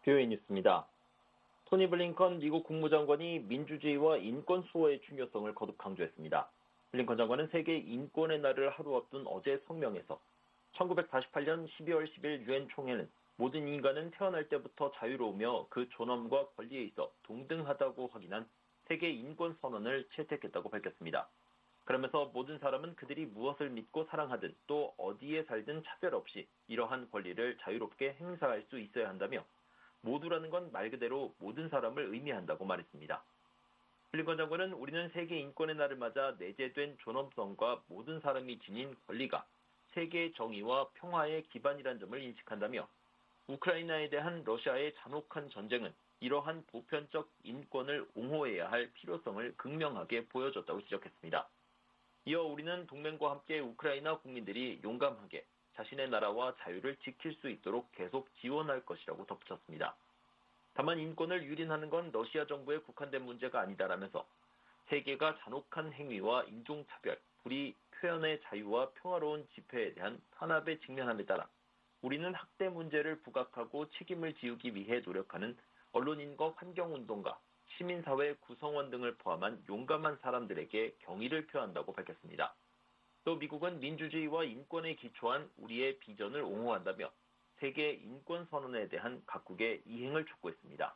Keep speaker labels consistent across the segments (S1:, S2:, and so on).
S1: 뷰의 뉴스입니다. 토니 블링컨 미국 국무장관이 민주주의와 인권 수호의 중요성을 거듭 강조했습니다. 블링컨 장관은 세계 인권의 날을 하루 앞둔 어제 성명에서 1948년 12월 10일 유엔 총회는 모든 인간은 태어날 때부터 자유로우며 그 존엄과 권리에 있어 동등하다고 확인한 세계 인권 선언을 채택했다고 밝혔습니다. 그러면서 모든 사람은 그들이 무엇을 믿고 사랑하든 또 어디에 살든 차별 없이 이러한 권리를 자유롭게 행사할 수 있어야 한다며 모두라는 건 말 그대로 모든 사람을 의미한다고 말했습니다. 블링컨 장관은 우리는 세계 인권의 날을 맞아 내재된 존엄성과 모든 사람이 지닌 권리가 세계의 정의와 평화의 기반이란 점을 인식한다며 우크라이나에 대한 러시아의 잔혹한 전쟁은 이러한 보편적 인권을 옹호해야 할 필요성을 극명하게 보여줬다고 지적했습니다. 이어 우리는 동맹과 함께 우크라이나 국민들이 용감하게 자신의 나라와 자유를 지킬 수 있도록 계속 지원할 것이라고 덧붙였습니다. 다만 인권을 유린하는 건 러시아 정부에 국한된 문제가 아니다라면서 세계가 잔혹한 행위와 인종차별, 불의, 표현의 자유와 평화로운 집회에 대한 탄압에 직면함에 따라 우리는 학대 문제를 부각하고 책임을 지우기 위해 노력하는 언론인과 환경운동가, 시민사회 구성원 등을 포함한 용감한 사람들에게 경의를 표한다고 밝혔습니다. 또 미국은 민주주의와 인권에 기초한 우리의 비전을 옹호한다며 세계 인권 선언에 대한 각국의 이행을 촉구했습니다.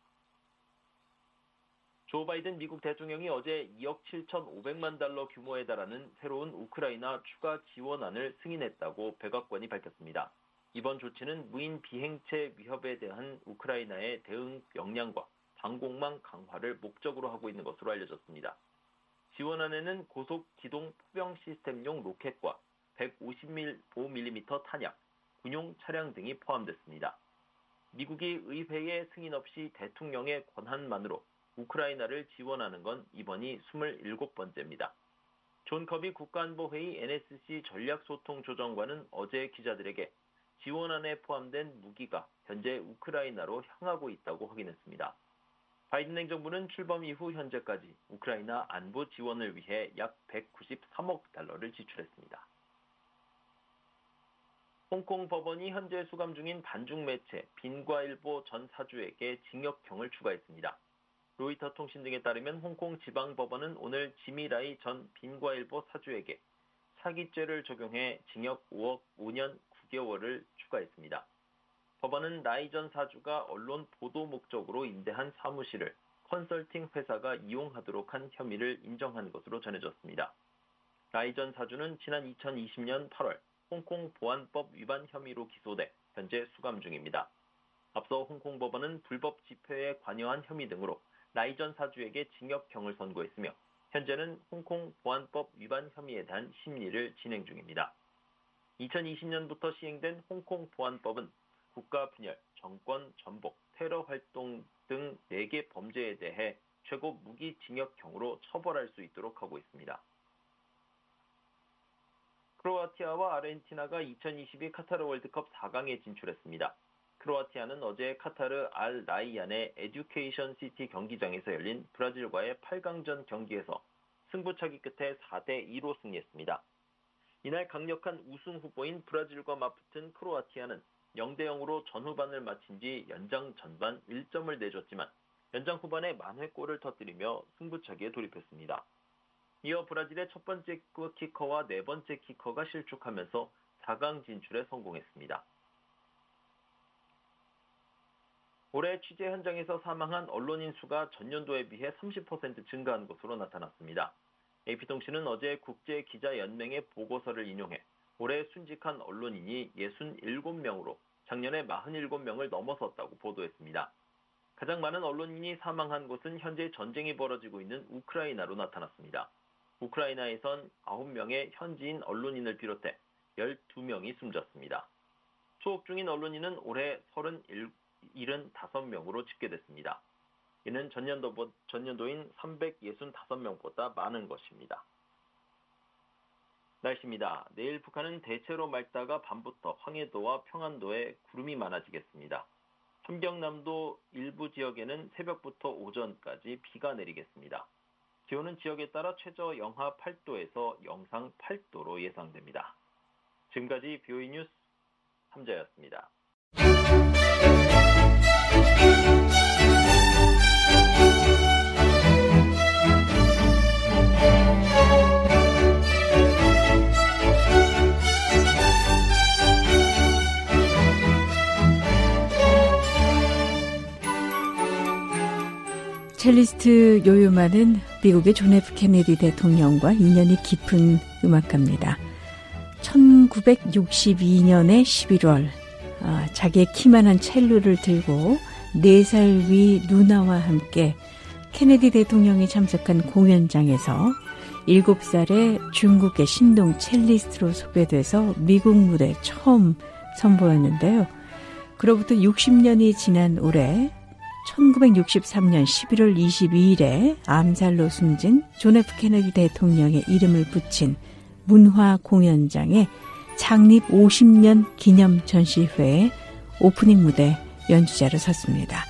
S1: 조 바이든 미국 대통령이 어제 2억 7,500만 달러 규모에 달하는 새로운 우크라이나 추가 지원안을 승인했다고 백악관이 밝혔습니다. 이번 조치는 무인 비행체 위협에 대한 우크라이나의 대응 역량과 방공망 강화를 목적으로 하고 있는 것으로 알려졌습니다. 지원안에는 고속 기동 포병 시스템용 로켓과 155mm 탄약, 군용 차량 등이 포함됐습니다. 미국이 의회의 승인 없이 대통령의 권한만으로 우크라이나를 지원하는 건 이번이 27번째입니다. 존 커비 국가안보회의 NSC 전략소통조정관은 어제 기자들에게 지원안에 포함된 무기가 현재 우크라이나로 향하고 있다고 확인했습니다. 바이든 행정부는 출범 이후 현재까지 우크라이나 안보 지원을 위해 약 193억 달러를 지출했습니다. 홍콩 법원이 현재 수감 중인 반중 매체 빈과일보 전 사주에게 징역형을 추가했습니다. 로이터 통신 등에 따르면 홍콩 지방법원은 오늘 지미라이 전 빈과일보 사주에게 사기죄를 적용해 징역 5년 9개월을 추가했습니다. 법원은 라이 전 사주가 언론 보도 목적으로 임대한 사무실을 컨설팅 회사가 이용하도록 한 혐의를 인정한 것으로 전해졌습니다. 라이 전 사주는 지난 2020년 8월 홍콩 보안법 위반 혐의로 기소돼 현재 수감 중입니다. 앞서 홍콩 법원은 불법 집회에 관여한 혐의 등으로 라이 전 사주에게 징역형을 선고했으며 현재는 홍콩 보안법 위반 혐의에 대한 심리를 진행 중입니다. 2020년부터 시행된 홍콩 보안법은 국가 분열, 정권 전복, 테러 활동 등 4개 범죄에 대해 최고 무기징역형으로 처벌할 수 있도록 하고 있습니다. 크로아티아와 아르헨티나가 2022 카타르 월드컵 4강에 진출했습니다. 크로아티아는 어제 카타르 알 라이안의 에듀케이션 시티 경기장에서 열린 브라질과의 8강전 경기에서 승부차기 끝에 4대2로 승리했습니다. 이날 강력한 우승 후보인 브라질과 맞붙은 크로아티아는 0대0으로 전후반을 마친 뒤 연장 전반 1점을 내줬지만 연장 후반에 만회골을 터뜨리며 승부차기에 돌입했습니다. 이어 브라질의 첫 번째 키커와 네 번째 키커가 실축하면서 4강 진출에 성공했습니다. 올해 취재 현장에서 사망한 언론인 수가 전년도에 비해 30% 증가한 것으로 나타났습니다. AP통신은 어제 국제기자연맹의 보고서를 인용해 올해 순직한 언론인이 67명으로 작년에 47명을 넘어섰다고 보도했습니다. 가장 많은 언론인이 사망한 곳은 현재 전쟁이 벌어지고 있는 우크라이나로 나타났습니다. 우크라이나에선 9명의 현지인 언론인을 비롯해 12명이 숨졌습니다. 투옥 중인 언론인은 올해 75명으로 집계됐습니다. 이는 전년도인 365명보다 많은 것입니다. 날씨입니다. 내일 북한은 대체로 맑다가 밤부터 황해도와 평안도에 구름이 많아지겠습니다. 함경남도 일부 지역에는 새벽부터 오전까지 비가 내리겠습니다. 기온은 지역에 따라 최저 영하 8도에서 영상 8도로 예상됩니다. 지금까지 뷰의 뉴스 함자였습니다.
S2: 첼리스트 요요마는 미국의 존 F 케네디 대통령과 인연이 깊은 음악가입니다. 1962년의 11월 자기의 키만한 첼로를 들고 4살 위 누나와 함께 케네디 대통령이 참석한 공연장에서 7살의 중국의 신동 첼리스트로 섭외돼서 미국 무대에 처음 선보였는데요. 그로부터 60년이 지난 올해 1963년 11월 22일에 암살로 숨진 존 F 케네디 대통령의 이름을 붙인 문화 공연장에 창립 50년 기념 전시회의 오프닝 무대 연주자로 섰습니다.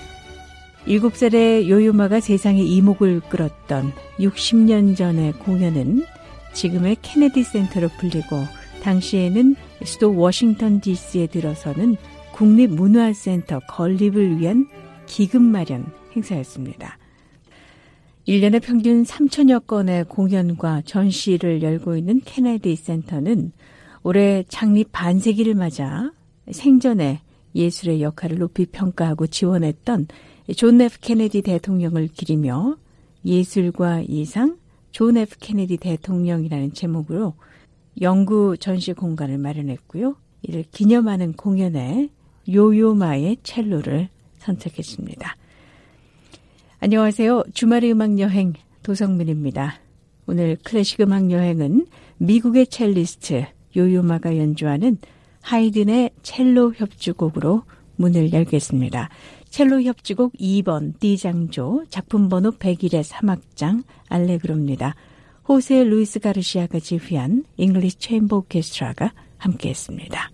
S2: 7살의 요요마가 세상의 이목을 끌었던 60년 전의 공연은 지금의 케네디 센터로 불리고 당시에는 수도 워싱턴 DC에 들어서는 국립문화센터 건립을 위한 기금 마련 행사였습니다. 1년에 평균 3천여 건의 공연과 전시를 열고 있는 케네디 센터는 올해 창립 반세기를 맞아 생전에 예술의 역할을 높이 평가하고 지원했던 존 F 케네디 대통령을 기리며 예술과 이상 존 F 케네디 대통령이라는 제목으로 영구 전시 공간을 마련했고요. 이를 기념하는 공연에 요요마의 첼로를 선택했습니다. 안녕하세요. 주말의 음악여행 도성민입니다. 오늘 클래식 음악여행은 미국의 첼리스트 요요마가 연주하는 하이든의 첼로 협주곡으로 문을 열겠습니다. 첼로 협주곡 2번 D장조 작품번호 101의 3악장 알레그로입니다. 호세 루이스 가르시아가 지휘한 잉글리시 체인버 오케스트라가 함께했습니다.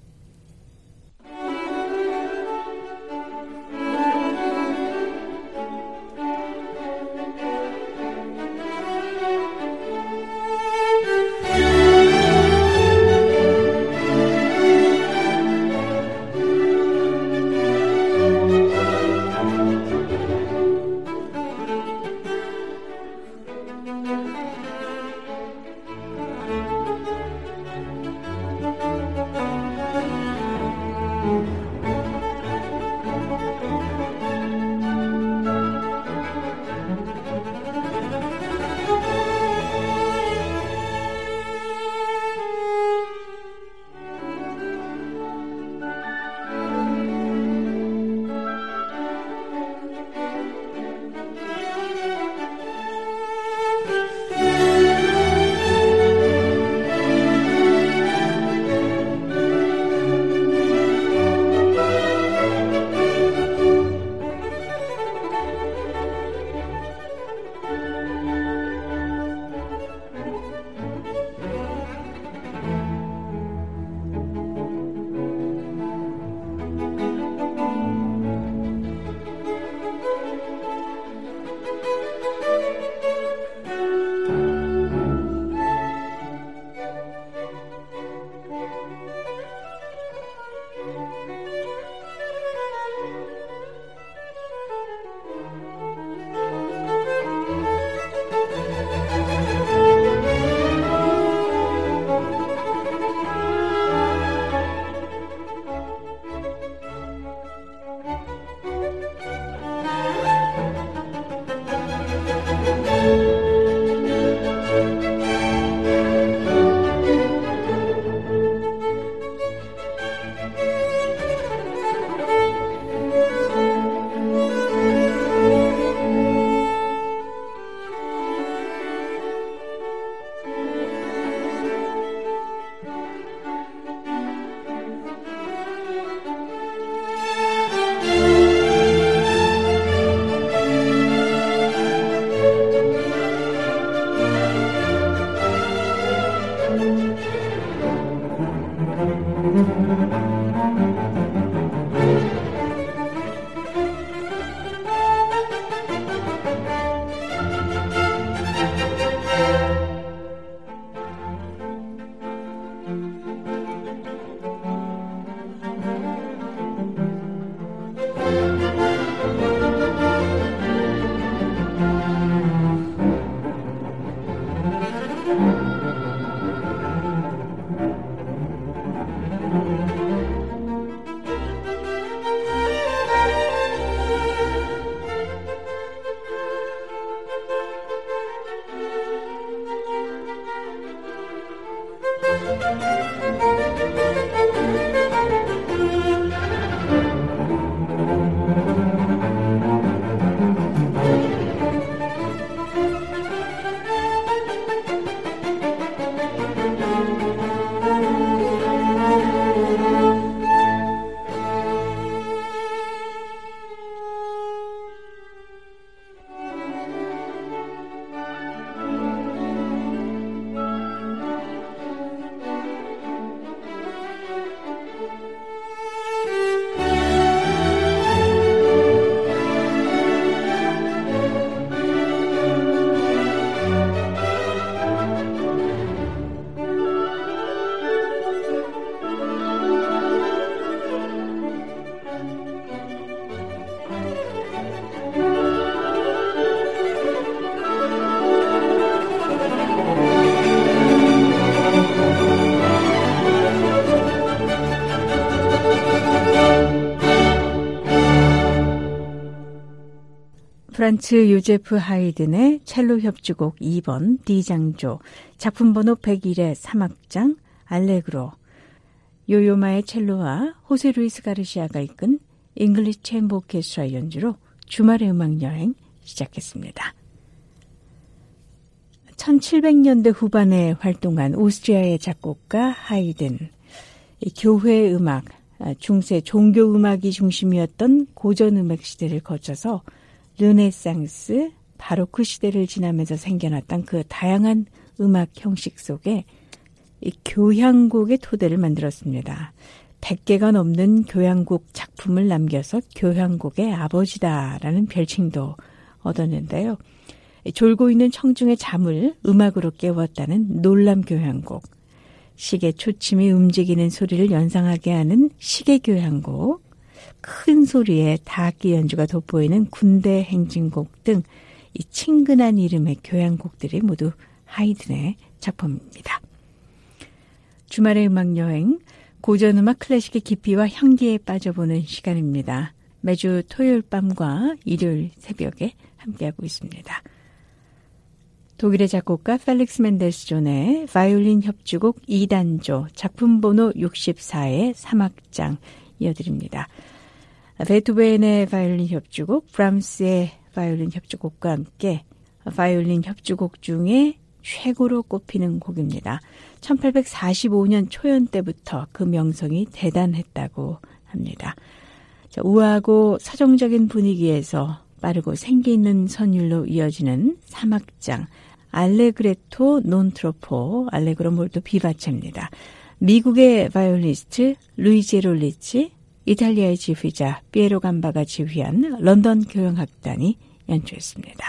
S2: 프란츠 요제프 하이든의 첼로 협주곡 2번 D장조, 작품번호 101의 3악장 알레그로, 요요마의 첼로와 호세 루이스 가르시아가 이끈 잉글리시 챔버 오케스트라 연주로 주말의 음악여행 시작했습니다. 1700년대 후반에 활동한 오스트리아의 작곡가 하이든, 교회 음악, 중세 종교 음악이 중심이었던 고전 음악 시대를 거쳐서 르네상스, 바로크 시대를 지나면서 생겨났던 그 다양한 음악 형식 속에 이 교향곡의 토대를 만들었습니다. 100개가 넘는 교향곡 작품을 남겨서 교향곡의 아버지다라는 별칭도 얻었는데요. 졸고 있는 청중의 잠을 음악으로 깨웠다는 놀람 교향곡, 시계 초침이 움직이는 소리를 연상하게 하는 시계 교향곡, 큰 소리에 타악기 연주가 돋보이는 군대 행진곡 등 이 친근한 이름의 교향곡들이 모두 하이든의 작품입니다. 주말의 음악여행, 고전음악 클래식의 깊이와 향기에 빠져보는 시간입니다. 매주 토요일 밤과 일요일 새벽에 함께하고 있습니다. 독일의 작곡가 펠릭스 멘델스존의 바이올린 협주곡 2단조, 작품번호 64의 3악장 이어드립니다. 베토벤의 바이올린 협주곡, 브람스의 바이올린 협주곡과 함께 바이올린 협주곡 중에 최고로 꼽히는 곡입니다. 1845년 초연 때부터 그 명성이 대단했다고 합니다. 우아하고 서정적인 분위기에서 빠르고 생기 있는 선율로 이어지는 3악장, 알레그레토 논 트로포, 알레그로 몰토 비바체입니다. 미국의 바이올리스트 루이지 롤리치, 이탈리아의 지휘자 피에로 감바가 지휘한 런던 교향악단이 연주했습니다.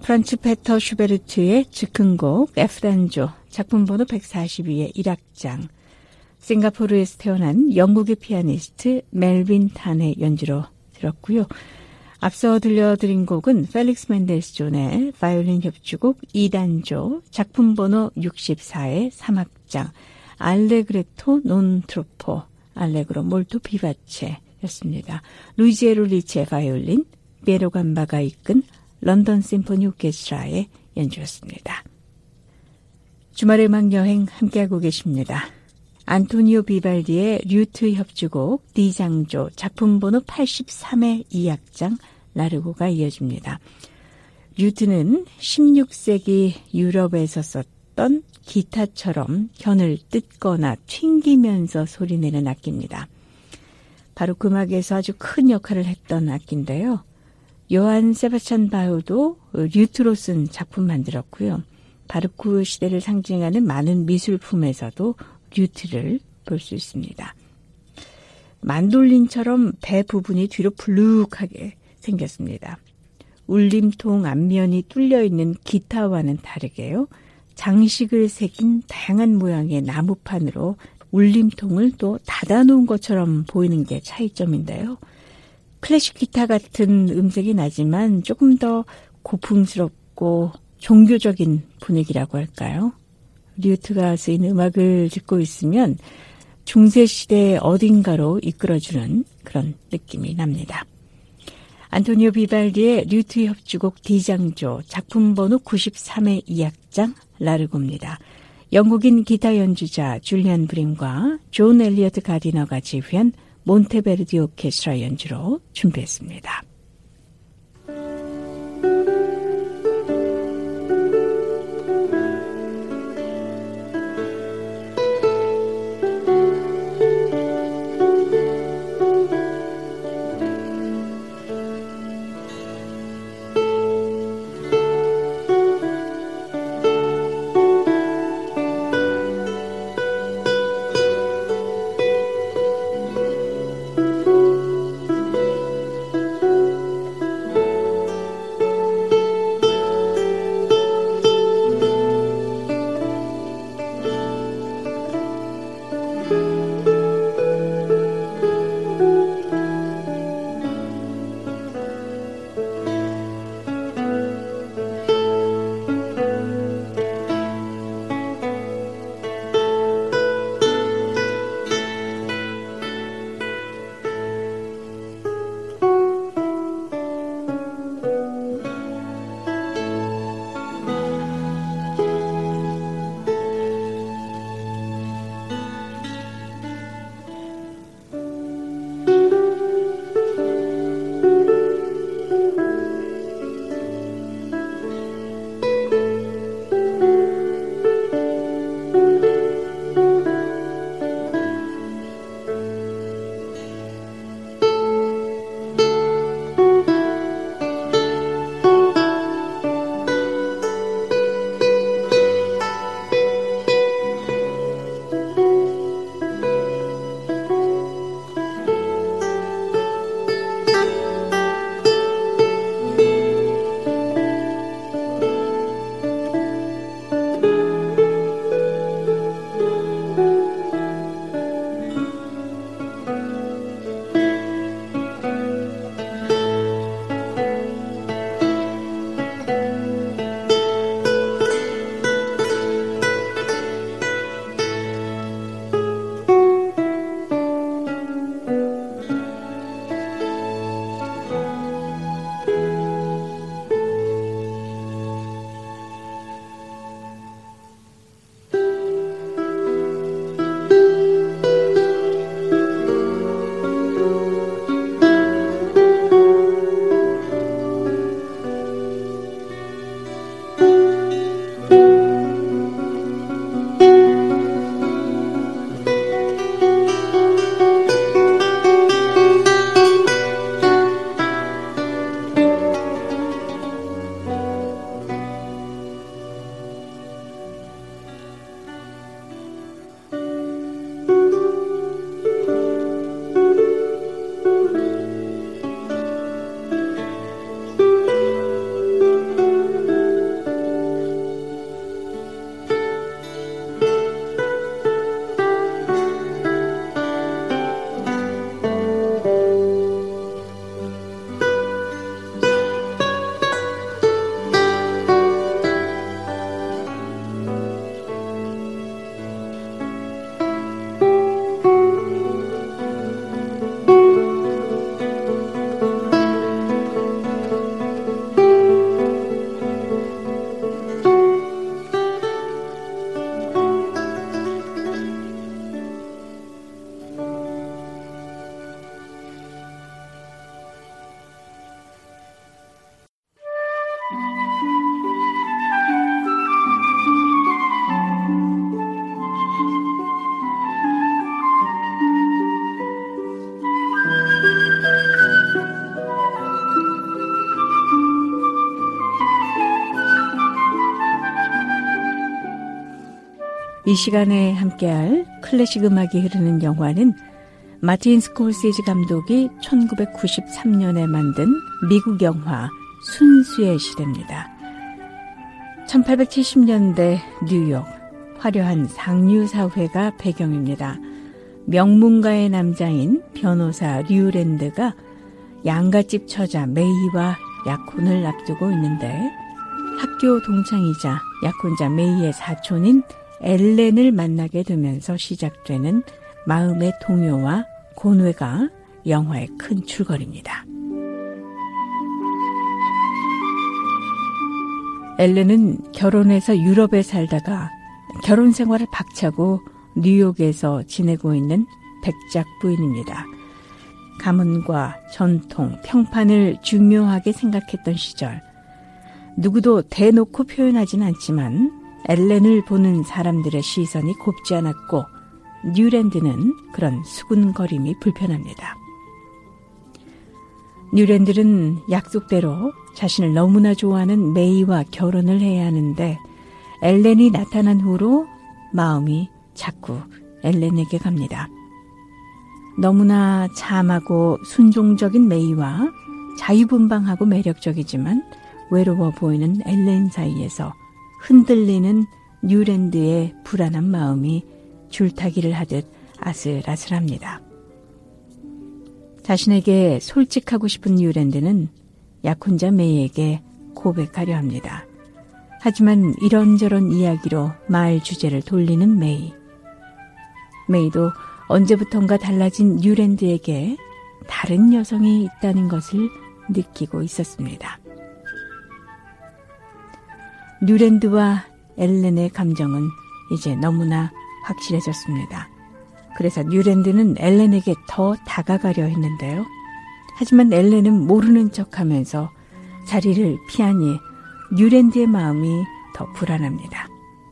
S2: 프란츠 페터 슈베르트의 즉흥곡 F단조 작품 번호 142의 1악장, 싱가포르에서 태어난 영국의 피아니스트 멜빈 탄의 연주로 들었고요. 앞서 들려드린 곡은 펠릭스 멘델스 존의 바이올린 협주곡 2단조 작품 번호 64의 3악장 알레그레토 논 트로포 알레그로 몰토 비바체였습니다. 루이지에로 리치의 바이올린, 베로 감바가 이끈 런던 심포니 오케스트라의 연주였습니다. 주말의 음악 여행 함께하고 계십니다. 안토니오 비발디의 류트 협주곡 D장조 작품 번호 83의 2악장 라르고가 이어집니다. 류트는 16세기 유럽에서 썼던 기타처럼 현을 뜯거나 튕기면서 소리내는 악기입니다. 바로크 음악에서 아주 큰 역할을 했던 악기인데요. 요한 세바스찬 바흐도 류트로 쓴 작품 만들었고요. 바로크 시대를 상징하는 많은 미술품에서도 류트를 볼 수 있습니다. 만돌린처럼 배 부분이 뒤로 불룩하게 생겼습니다. 울림통 앞면이 뚫려있는 기타와는 다르게요. 장식을 새긴 다양한 모양의 나무판으로 울림통을 또 닫아놓은 것처럼 보이는 게 차이점인데요. 클래식 기타 같은 음색이 나지만 조금 더 고풍스럽고 종교적인 분위기라고 할까요? 류트가 쓰인 음악을 듣고 있으면 중세시대 어딘가로 이끌어주는 그런 느낌이 납니다. 안토니오 비발디의 류트 협주곡 D장조 작품 번호 93의 2악장 라르고입니다. 영국인 기타 연주자 줄리안 브림과 존 엘리어트 가디너가 지휘한 몬테베르디 오케스트라 연주로 준비했습니다. 이 시간에 함께할 클래식 음악이 흐르는 영화는 마틴 스콜세지 감독이 1993년에 만든 미국 영화 순수의 시대입니다. 1870년대 뉴욕, 화려한 상류 사회가 배경입니다. 명문가의 남자인 변호사 류랜드가 양갓집 처자 메이와 약혼을 앞두고 있는데 학교 동창이자 약혼자 메이의 사촌인 엘렌을 만나게 되면서 시작되는 마음의 동요와 고뇌가 영화의 큰 줄거리입니다. 엘렌은 결혼해서 유럽에 살다가 결혼 생활을 박차고 뉴욕에서 지내고 있는 백작 부인입니다. 가문과 전통, 평판을 중요하게 생각했던 시절, 누구도 대놓고 표현하진 않지만 엘렌을 보는 사람들의 시선이 곱지 않았고 뉴랜드는 그런 수군거림이 불편합니다. 뉴랜드는 약속대로 자신을 너무나 좋아하는 메이와 결혼을 해야 하는데 엘렌이 나타난 후로 마음이 자꾸 엘렌에게 갑니다. 너무나 참하고 순종적인 메이와 자유분방하고 매력적이지만 외로워 보이는 엘렌 사이에서 흔들리는 뉴랜드의 불안한 마음이 줄타기를 하듯 아슬아슬합니다. 자신에게 솔직하고 싶은 뉴랜드는 약혼자 메이에게 고백하려 합니다. 하지만 이런저런 이야기로 말 주제를 돌리는 메이. 메이도 언제부턴가 달라진 뉴랜드에게 다른 여성이 있다는 것을 느끼고 있었습니다. 뉴랜드와 엘렌의 감정은 이제 너무나 확실해졌습니다. 그래서 뉴랜드는 엘렌에게 더 다가가려 했는데요. 하지만 엘렌은 모르는 척하면서 자리를 피하니 뉴랜드의 마음이 더 불안합니다.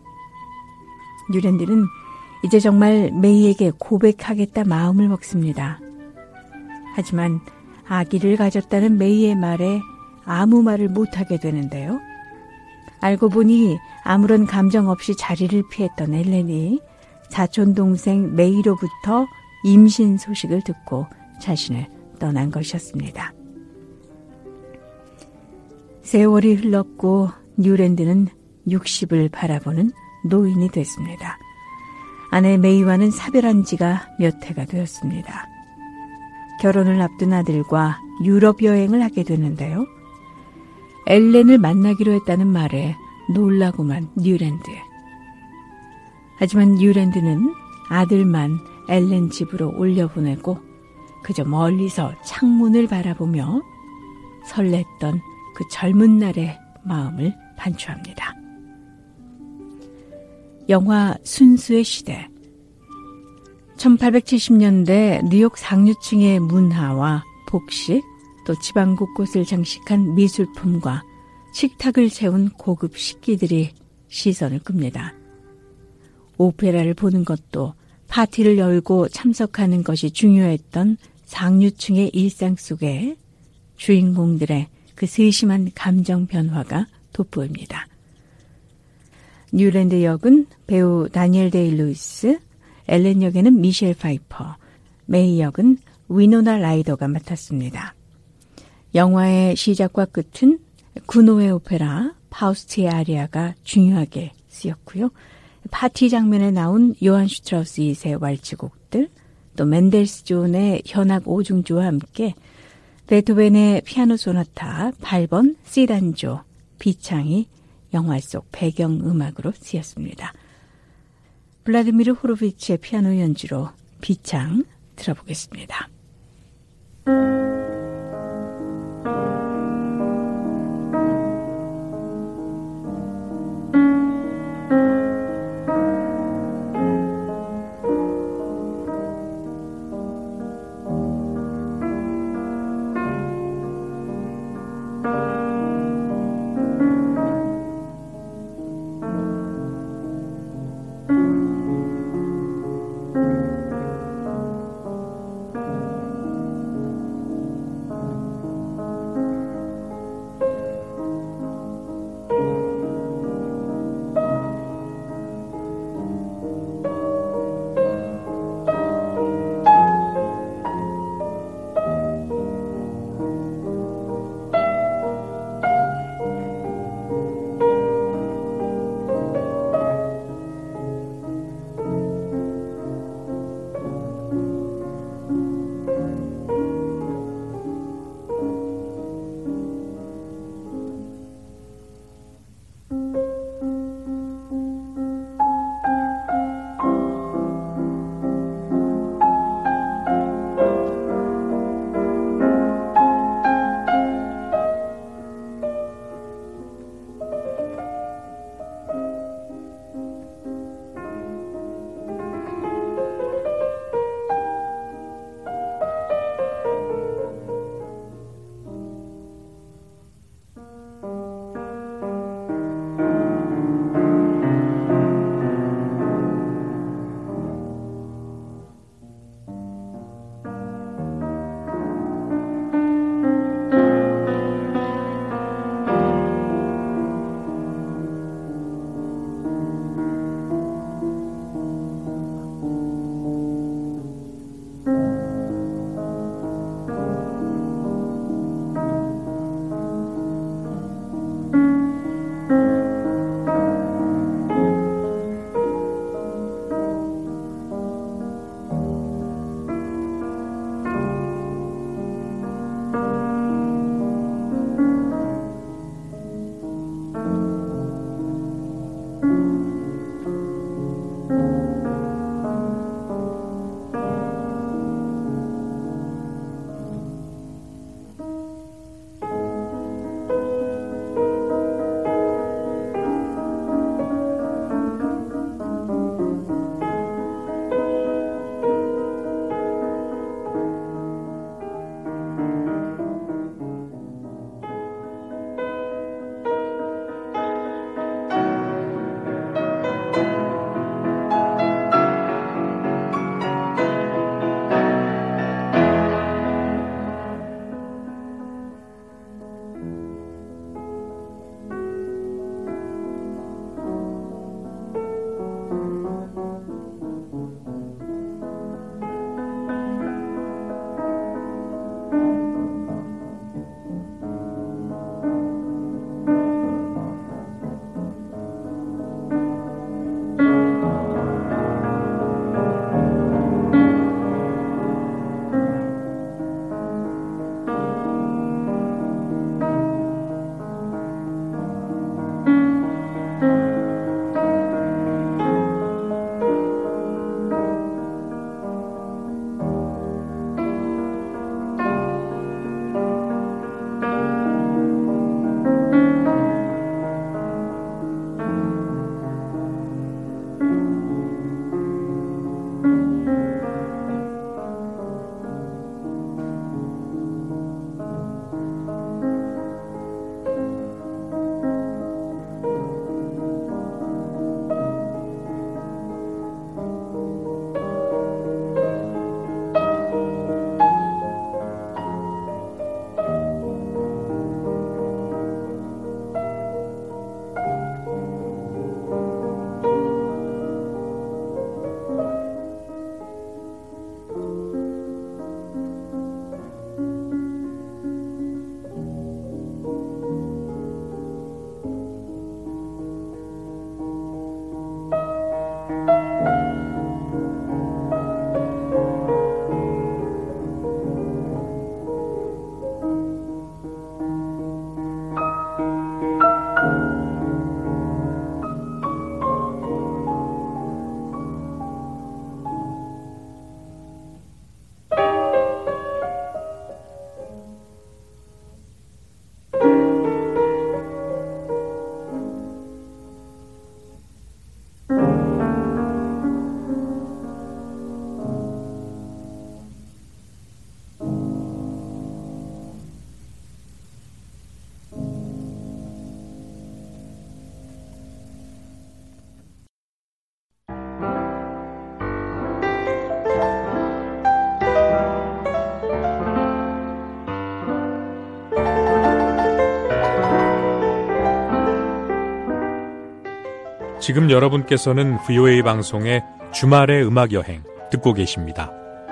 S2: 뉴랜드는 이제 정말 메이에게 고백하겠다 마음을 먹습니다. 하지만 아기를 가졌다는 메이의 말에 아무 말을 못하게 되는데요. 알고 보니 아무런 감정 없이 자리를 피했던 엘렌이 사촌동생 메이로부터 임신 소식을 듣고 자신을 떠난 것이었습니다. 세월이 흘렀고 뉴랜드는 60을 바라보는 노인이 됐습니다. 아내 메이와는 사별한 지가 몇 해가 되었습니다. 결혼을 앞둔 아들과 유럽 여행을 하게 되는데요. 엘렌을 만나기로 했다는 말에 놀라고만 뉴랜드. 하지만 뉴랜드는 아들만 엘렌 집으로 올려보내고 그저 멀리서 창문을 바라보며 설렜던 그 젊은 날의 마음을 반추합니다. 영화 순수의 시대. 1870년대 뉴욕 상류층의 문화와 복식, 또 지방 곳곳을 장식한 미술품과 식탁을 채운 고급 식기들이 시선을 끕니다. 오페라를 보는 것도 파티를 열고 참석하는 것이 중요했던 상류층의 일상 속에 주인공들의 그 세심한 감정 변화가 돋보입니다. 뉴랜드 역은 배우 다니엘 데이-루이스, 엘렌 역에는 미셸 파이퍼, 메이 역은 위노나 라이더가 맡았습니다. 영화의 시작과 끝은 구노의 오페라 파우스트의 아리아가 중요하게 쓰였고요. 파티 장면에 나온 요한 슈트라우스 2세 왈츠곡들, 또 멘델스존의 현악 5중주와 함께 베토벤의 피아노 소나타 8번 C단조 비창이 영화 속 배경음악으로 쓰였습니다. 블라디미르 호로비치의 피아노 연주로 비창 들어보겠습니다.
S3: 지금 여러분께서는 VOA 방송의 주말의 음악여행 듣고 계십니다.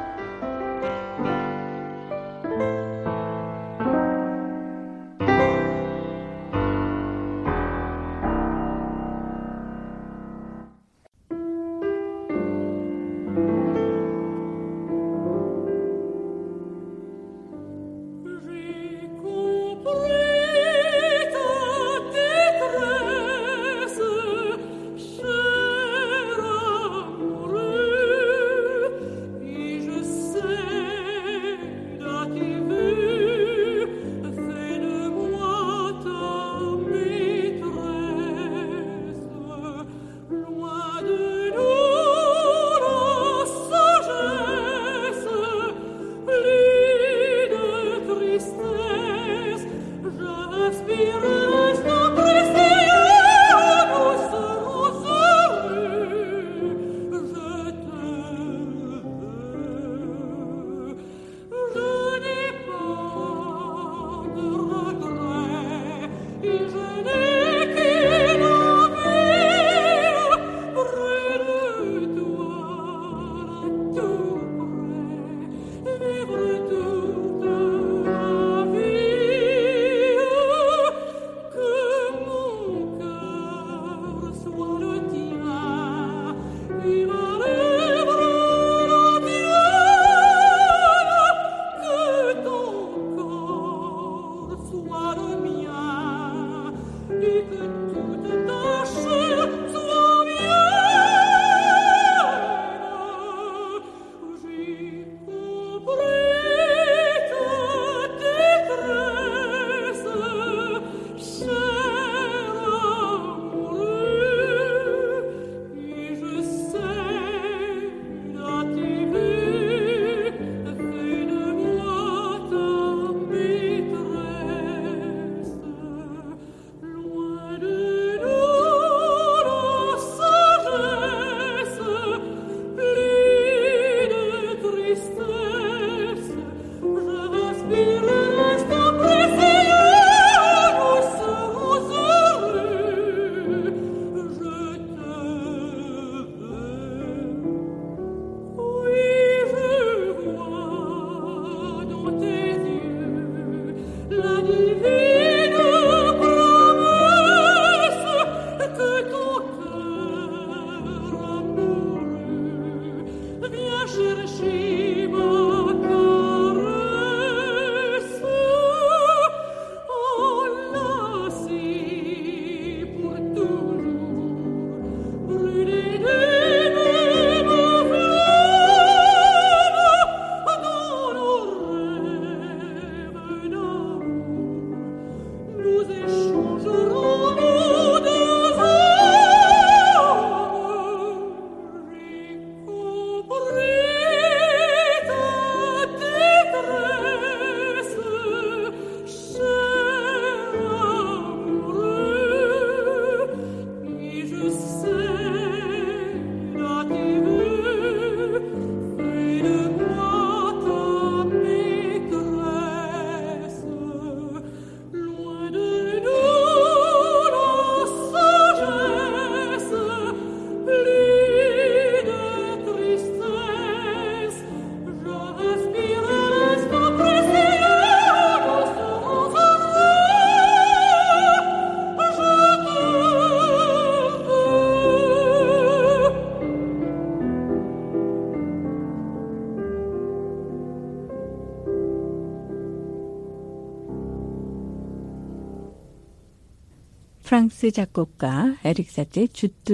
S2: 프랑스 작곡가 에릭 사티의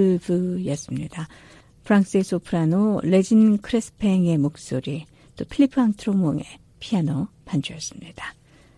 S2: 주뜨브였습니다. 프랑스의 소프라노 레진 크레스팽의 목소리, 또 필리프 앙트로몽의 피아노 반주였습니다.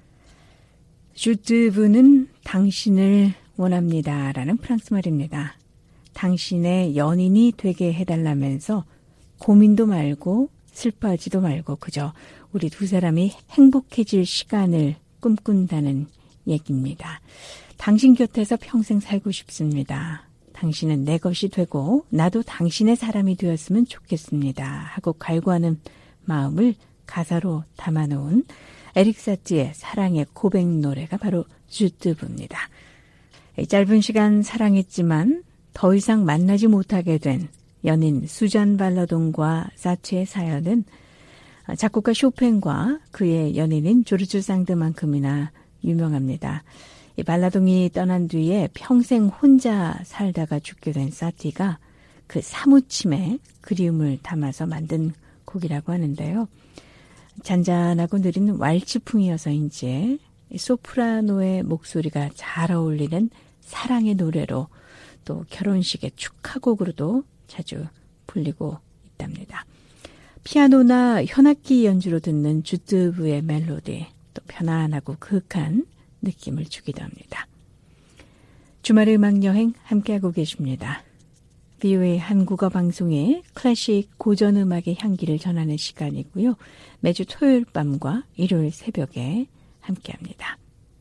S2: 주뜨브는 당신을 원합니다라는 프랑스 말입니다. 당신의 연인이 되게 해달라면서 고민도 말고 슬퍼하지도 말고 그저 우리 두 사람이 행복해질 시간을 꿈꾼다는 얘기입니다. 당신 곁에서 평생 살고 싶습니다. 당신은 내 것이 되고 나도 당신의 사람이 되었으면 좋겠습니다. 하고 갈구하는 마음을 가사로 담아놓은 에릭 사티의 사랑의 고백 노래가 바로 주뜨브입니다. 짧은 시간 사랑했지만 더 이상 만나지 못하게 된 연인 수잔 발라동과 사티의 사연은 작곡가 쇼팽과 그의 연인인 조르주 상드만큼이나 유명합니다. 이 발라동이 떠난 뒤에 평생 혼자 살다가 죽게 된 사티가 그 사무침에 그리움을 담아서 만든 곡이라고 하는데요. 잔잔하고 느린 왈츠풍이어서인지 소프라노의 목소리가 잘 어울리는 사랑의 노래로 또 결혼식의 축하곡으로도 자주 불리고 있답니다. 피아노나 현악기 연주로 듣는 주뜨브의 멜로디, 또 편안하고 그윽한 느낌을 주기도 합니다. 주말의 음악여행 함께하고 계십니다. VOA 한국어 방송의 클래식 고전 음악의 향기를 전하는 시간이고요. 매주 토요일 밤과 일요일 새벽에 함께합니다.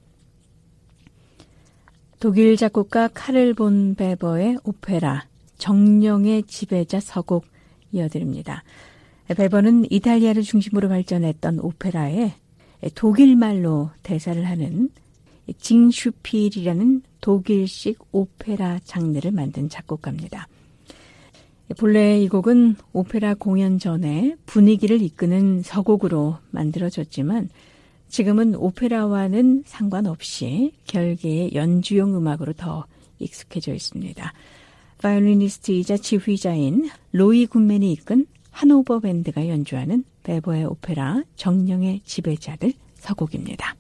S2: 독일 작곡가 카를 본 베버의 오페라 정령의 지배자 서곡 이어드립니다. 베버는 이탈리아를 중심으로 발전했던 오페라에 독일말로 대사를 하는 징슈필이라는 독일식 오페라 장르를 만든 작곡가입니다. 본래 이 곡은 오페라 공연 전에 분위기를 이끄는 서곡으로 만들어졌지만 지금은 오페라와는 상관없이 결계의 연주용 음악으로 더 익숙해져 있습니다. 바이올리니스트이자 지휘자인 로이 굿맨이 이끈 하노버 밴드가 연주하는 베버의 오페라 정령의 지배자들 서곡입니다.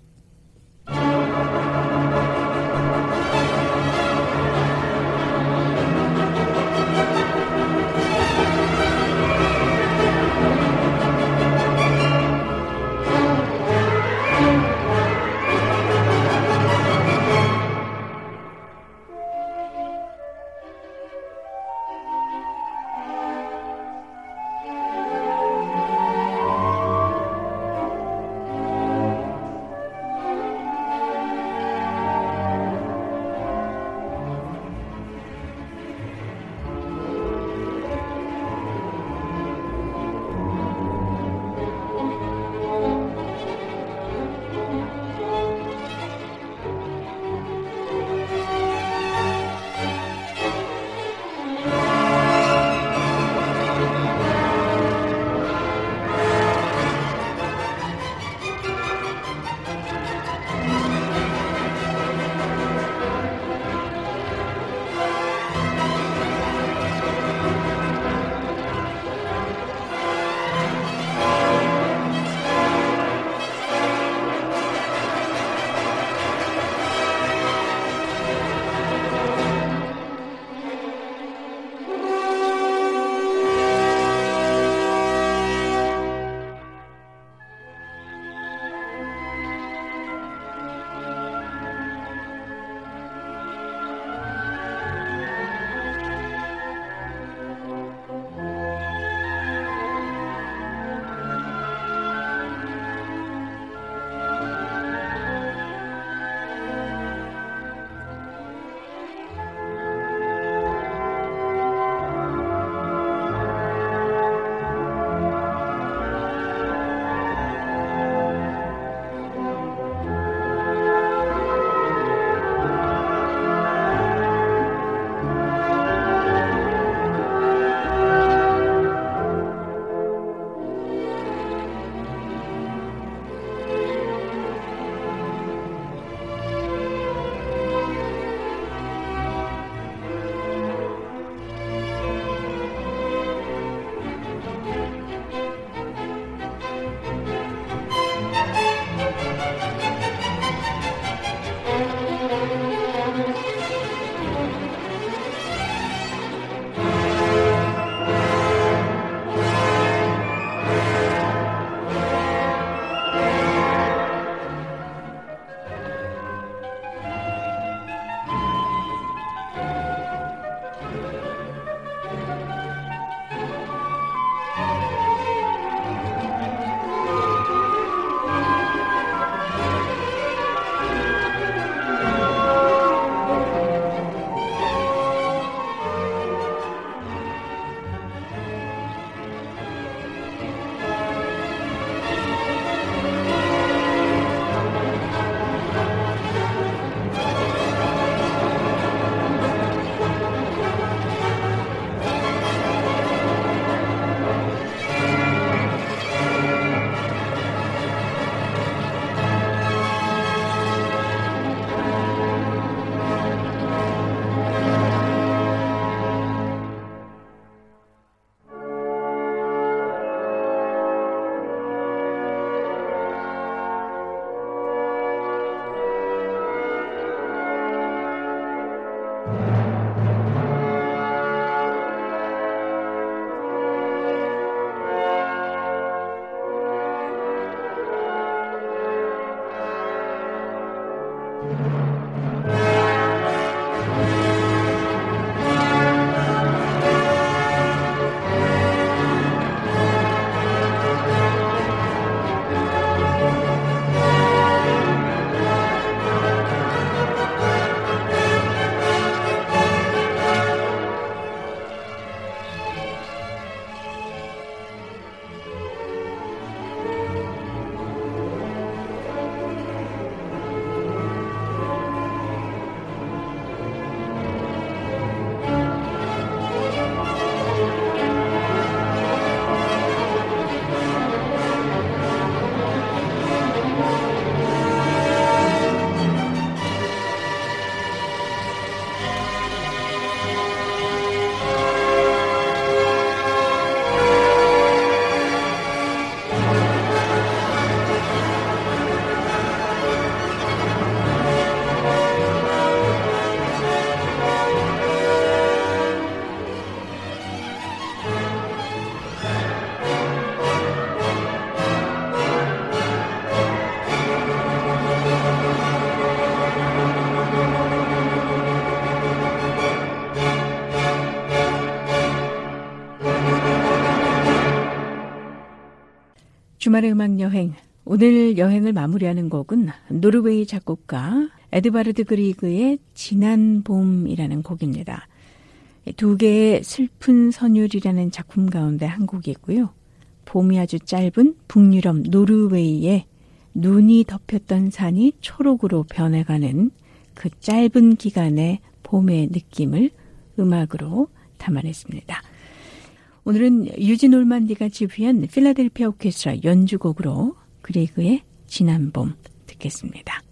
S2: 주말의 음악여행, 오늘 여행을 마무리하는 곡은 노르웨이 작곡가 에드바르드 그리그의 지난 봄이라는 곡입니다. 두 개의 슬픈 선율이라는 작품 가운데 한 곡이고요. 봄이 아주 짧은 북유럽 노르웨이에 눈이 덮였던 산이 초록으로 변해가는 그 짧은 기간의 봄의 느낌을 음악으로 담아냈습니다. 오늘은 유진 올만디가 지휘한 필라델피아 오케스트라 연주곡으로 그리그의 지난 봄 듣겠습니다.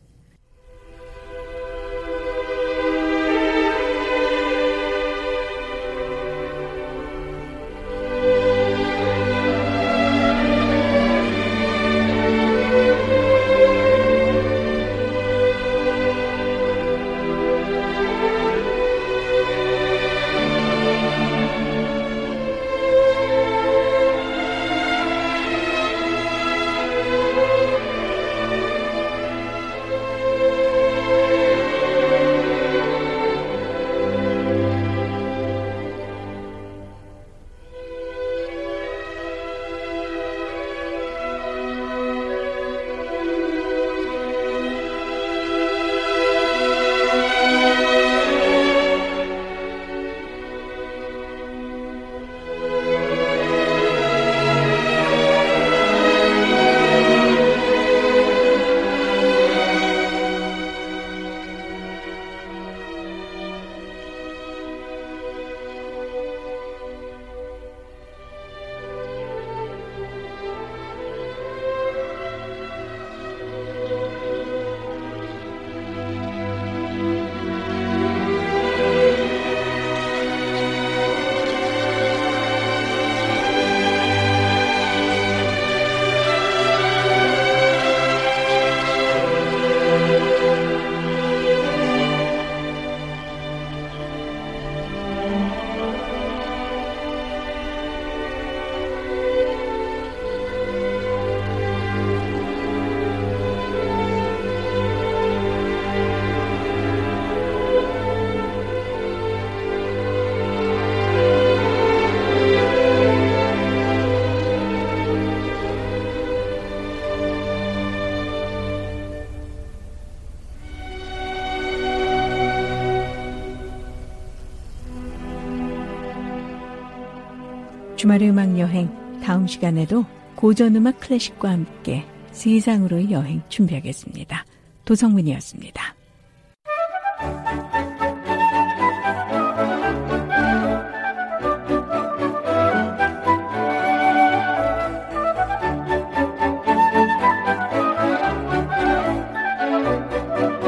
S2: 주말의 음악여행, 다음 시간에도 고전음악 클래식과 함께 세상으로의 여행 준비하겠습니다. 도성민이었습니다.